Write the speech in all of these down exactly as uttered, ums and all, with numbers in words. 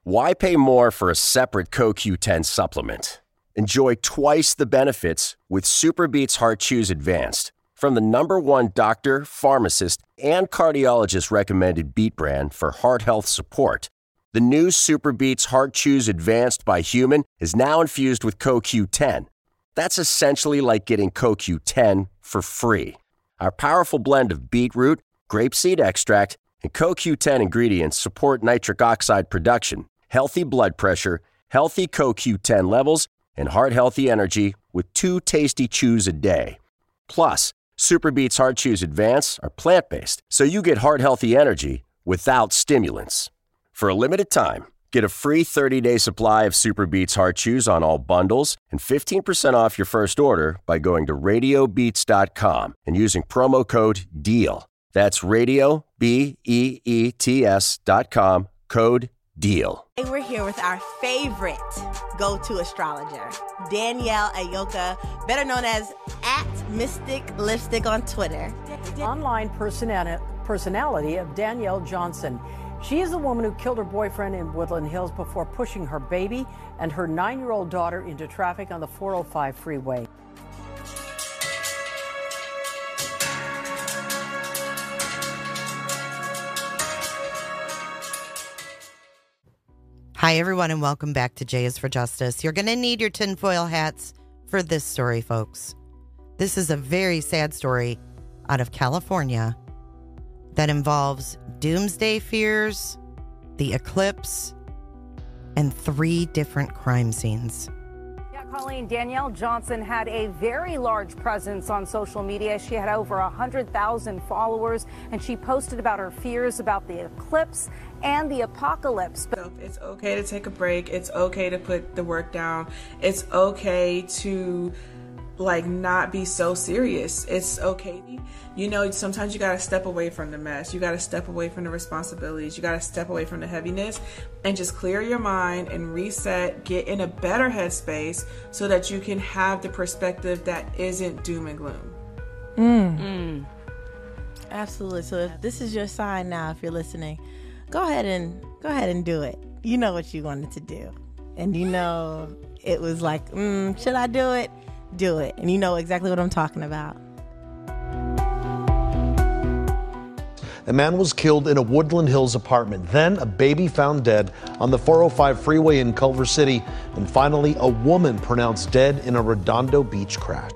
Why pay more for a separate C O Q ten supplement? Enjoy twice the benefits with SuperBeets Heart Chews Advanced from the number one doctor, pharmacist, and cardiologist recommended beet brand for heart health support. The new SuperBeets Heart Chews Advanced by Human is now infused with C O Q ten. That's essentially like getting C O Q ten for free. Our powerful blend of beetroot, grapeseed extract, and C O Q ten ingredients support nitric oxide production, healthy blood pressure, healthy C O Q ten levels, and heart-healthy energy with two tasty chews a day. Plus, SuperBeets Heart Chews Advance are plant-based, so you get heart-healthy energy without stimulants. For a limited time, get a free thirty-day supply of SuperBeets Heart Chews on all bundles and fifteen percent off your first order by going to radio beets dot com and using promo code DEAL. That's radio, B E E T S dot com, code DEAL. And we're here with our favorite go-to astrologer, Danielle Ayoka, better known as at Mystic Lipstick on Twitter. Online persona- personality of Danielle Johnson. She is the woman who killed her boyfriend in Woodland Hills before pushing her baby and her nine-year-old daughter into traffic on the four oh five freeway. Hi, everyone, and welcome back to J is for Justice. You're going to need your tinfoil hats for this story, folks. This is a very sad story out of California that involves doomsday fears, the eclipse, and three different crime scenes. Yeah, Colleen, Danielle Johnson had a very large presence on social media. She had over one hundred thousand followers, and she posted about her fears about the eclipse and the apocalypse. It's okay to take a break. It's okay to put the work down. It's okay to like not be so serious. It's okay. You know, sometimes you gotta step away from the mess. You gotta step away from the responsibilities. You gotta step away from the heaviness and just clear your mind and reset, get in a better headspace so that you can have the perspective that isn't doom and gloom. Mm. Mm. Absolutely. So if this is your sign now, if you're listening, go ahead and go ahead and do it. You know what you wanted to do. And you know it was like, mm, should I do it? Do it. And you know exactly what I'm talking about. A man was killed in a Woodland Hills apartment. Then a baby found dead on the four oh five freeway in Culver City. And finally, a woman pronounced dead in a Redondo Beach crash.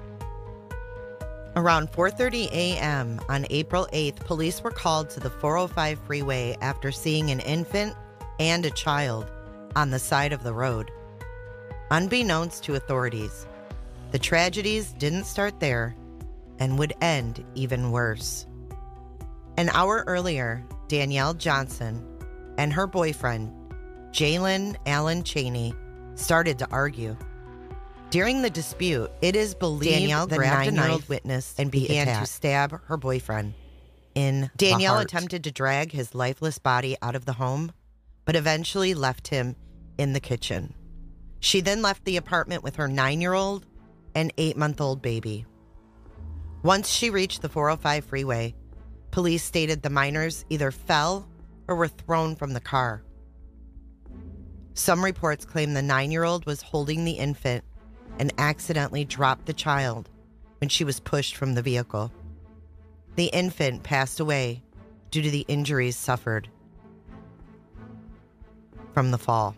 Around four thirty a.m. on April eighth, police were called to the four oh five freeway after seeing an infant and a child on the side of the road. Unbeknownst to authorities, the tragedies didn't start there and would end even worse. An hour earlier, Danielle Johnson and her boyfriend, Jalen Allen Cheney, started to argue. During the dispute, it is believed Danielle the grabbed a knife witness and began to stab her boyfriend in Danielle the heart. Attempted to drag his lifeless body out of the home, but eventually left him in the kitchen. She then left the apartment with her nine-year-old and eight-month-old baby. Once she reached the four oh five freeway, police stated the minors either fell or were thrown from the car. Some reports claim the nine-year-old was holding the infant and accidentally dropped the child when she was pushed from the vehicle. The infant passed away due to the injuries suffered from the fall.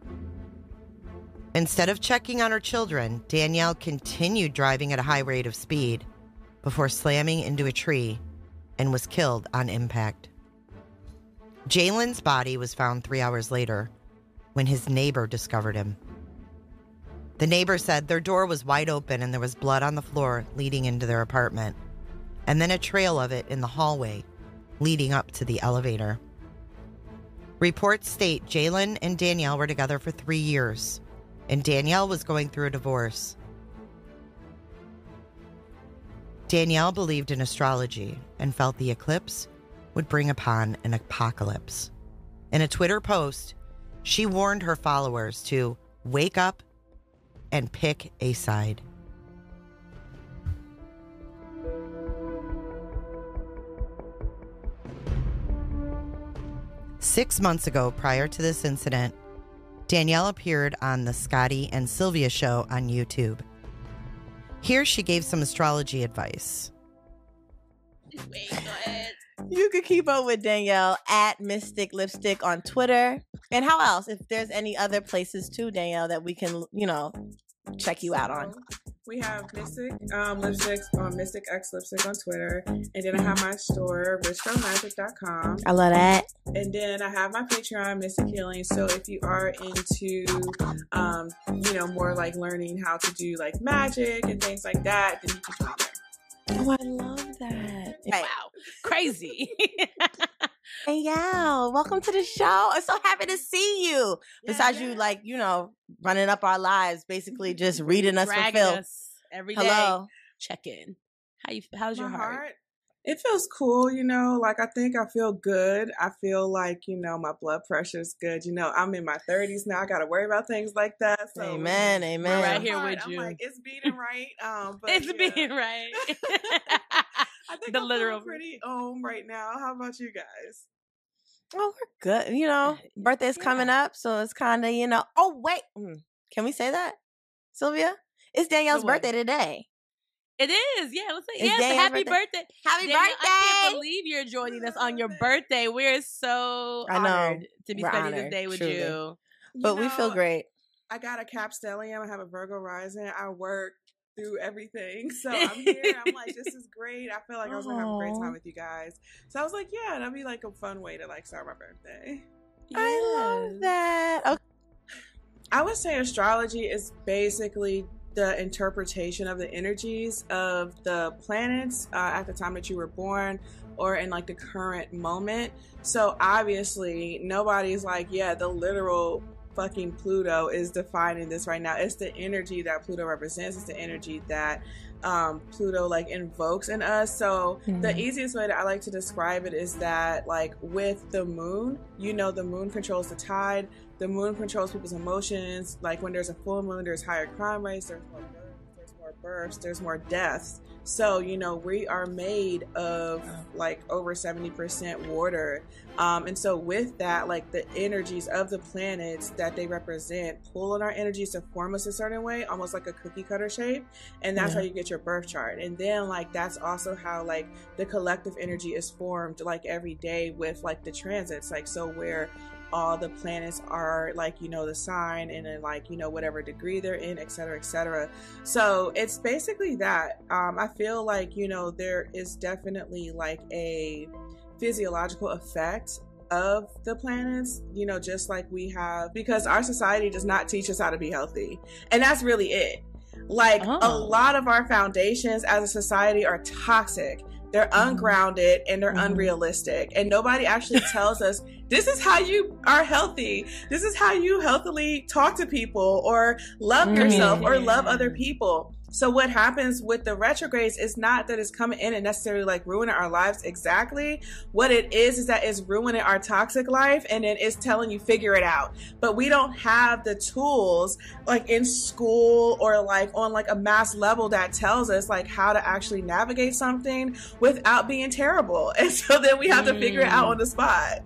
Instead of checking on her children, Danielle continued driving at a high rate of speed before slamming into a tree and was killed on impact. Jalen's body was found three hours later when his neighbor discovered him. The neighbor said their door was wide open and there was blood on the floor leading into their apartment, and then a trail of it in the hallway leading up to the elevator. Reports state Jalen and Danielle were together for three years, and Danielle was going through a divorce. Danielle believed in astrology and felt the eclipse would bring upon an apocalypse. In a Twitter post, she warned her followers to wake up and pick a side. Six months ago, prior to this incident, Danielle appeared on the Scotty and Sylvia show on YouTube. Here she gave some astrology advice. Wait, go ahead. You can keep up with Danielle at Mystic Lipstick on Twitter. And how else? If there's any other places too, Danielle, that we can, you know, check you out on. We have Mystic um, Lipsticks on Mystic X Lipstick on Twitter. And then I have my store, rich girl magic dot com. I love that. And then I have my Patreon, Mystic Healing. So if you are into, um, you know, more like learning how to do like magic and things like that, then you can join there. Oh, I love that. Wow. Crazy. Hey, yeah. Welcome to the show. I'm so happy to see you. Yeah, Besides yeah. you, like, you know, running up our lives, basically just reading us Dragging for Phil. Us every day. Hello. Check in. How you? How's My your heart? heart? It feels cool, you know, like I think I feel good. I feel like, you know, my blood pressure is good. You know, I'm in my thirties now. I got to worry about things like that. So amen, amen. Right here heart, with I'm you. like, it's beating right. Um, but, it's yeah. beating right. I think the I'm literal pretty um right now. How about you guys? Oh, we're good. You know, birthday's yeah. coming up, so it's kind of, you know. Oh, wait. Can we say that, Sylvia? It's Danielle's birthday today. It is, yeah. Let's say, it's yes, Danielle's happy birthday. birthday. Happy Danielle, birthday. I can't believe you're joining us on your birthday. We're so I know. honored to be We're spending honored, this day with truly. you. But you know, we feel great. I got a Cap Stellium. I have a Virgo rising. I work through everything. So I'm here. I'm like, this is great. I feel like I was going to have a great time with you guys. So I was like, yeah, that'd be like a fun way to like start my birthday. Yes. I love that. Okay. I would say astrology is basically the interpretation of the energies of the planets uh, at the time that you were born or in like the current moment. So obviously nobody's like, yeah, the literal fucking Pluto is defining this right now. It's the energy that Pluto represents. It's the energy that um, Pluto like invokes in us. So mm-hmm. the easiest way that I like to describe it is that like with the moon, you know, the moon controls the tide. The moon controls people's emotions. Like when there's a full moon, there's higher crime rates, there's more births, there's more births, there's more deaths. So, you know, we are made of like over seventy percent water. Um, and so with that, like the energies of the planets that they represent pull on our energies to form us a certain way, almost like a cookie cutter shape. And that's yeah. how you get your birth chart. And then like, that's also how like the collective energy is formed like every day with like the transits, like, so where all the planets are like, you know, the sign and then like, you know, whatever degree they're in, et cetera, et cetera. So it's basically that. Um, I feel like, you know, there is definitely like a physiological effect of the planets, you know, just like we have, because our society does not teach us how to be healthy. And that's really it. Like oh. a lot of our foundations as a society are toxic. They're ungrounded and they're mm-hmm. unrealistic. And nobody actually tells us, this is how you are healthy. This is how you healthily talk to people or love mm-hmm. yourself or love other people. So what happens with the retrogrades is not that it's coming in and necessarily like ruining our lives exactly. What it is, is that it's ruining our toxic life and then it's telling you figure it out. But we don't have the tools like in school or like on like a mass level that tells us like how to actually navigate something without being terrible. And so then we have mm. to figure it out on the spot.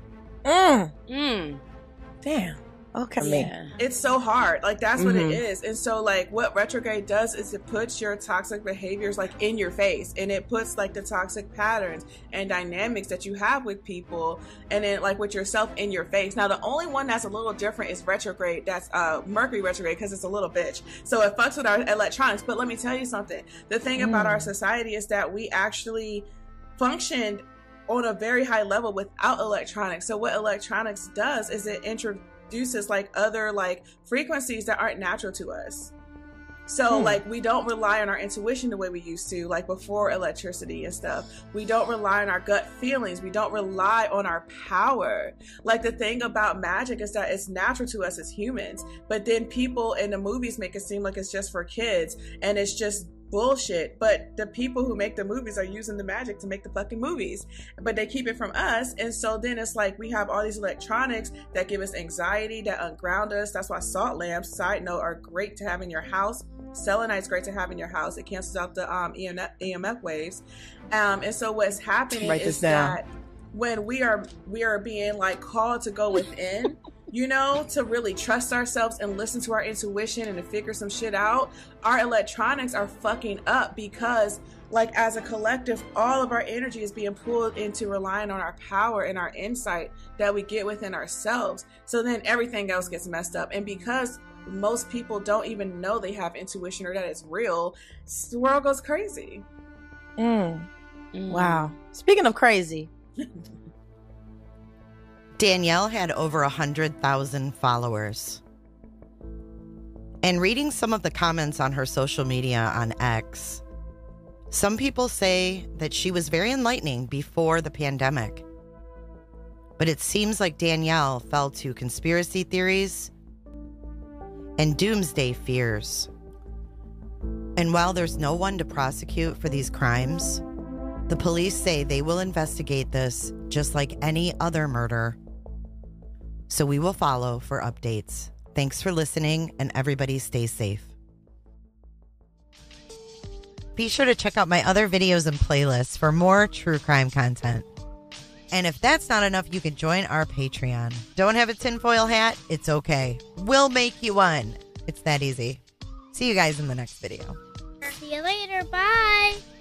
Mm. Mm. Damn. Okay. Yeah. It's so hard. Like that's mm-hmm. what it is. And so like what retrograde does is it puts your toxic behaviors like in your face, and it puts like the toxic patterns and dynamics that you have with people and then like with yourself in your face. Now the only one that's a little different is retrograde. That's uh Mercury retrograde, because it's a little bitch. So it fucks with our electronics. But let me tell you something. The thing mm. about our society is that we actually functioned on a very high level without electronics. So what electronics does is it introduces like other like frequencies that aren't natural to us. So hmm. like we don't rely on our intuition the way we used to, like before electricity and stuff. We don't rely on our gut feelings. We don't rely on our power. Like the thing about magic is that it's natural to us as humans, but then people in the movies make it seem like it's just for kids and it's just bullshit. But the people who make the movies are using the magic to make the fucking movies, but they keep it from us. And so then it's like we have all these electronics that give us anxiety, that unground us. That's why salt lamps, side note, are great to have in your house. Selenite's great to have in your house. It cancels out the um, E M F waves. Um, and so what's happening Write is this down. that when we are we are being like called to go within, you know, to really trust ourselves and listen to our intuition and to figure some shit out, our electronics are fucking up because, like, as a collective, all of our energy is being pulled into relying on our power and our insight that we get within ourselves. So then everything else gets messed up. And because most people don't even know they have intuition or that it's real, the world goes crazy. Mm. Mm. Wow. Speaking of crazy. Danielle had over one hundred thousand followers. And reading some of the comments on her social media on X, some people say that she was very enlightening before the pandemic. But it seems like Danielle fell to conspiracy theories and doomsday fears. And while there's no one to prosecute for these crimes, the police say they will investigate this just like any other murder. So we will follow for updates. Thanks for listening, and everybody stay safe. Be sure to check out my other videos and playlists for more true crime content. And if that's not enough, you can join our Patreon. Don't have a tinfoil hat? It's okay. We'll make you one. It's that easy. See you guys in the next video. See you later. Bye.